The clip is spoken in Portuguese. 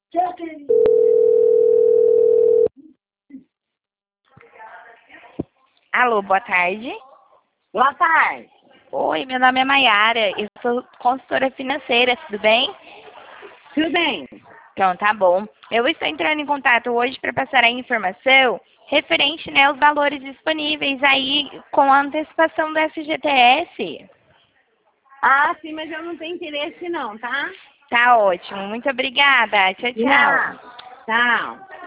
Alô, boa tarde. Boa tarde. Oi, meu nome é Maiara, eu sou consultora financeira, tudo bem? Tudo bem? Então, tá bom. Eu estou entrando em contato hoje para passar a informação referente, né, aos valores disponíveis aí com a antecipação do FGTS. Ah, sim, mas eu não tenho interesse não, tá? Tá ótimo, muito obrigada. Tchau, tchau. Tchau.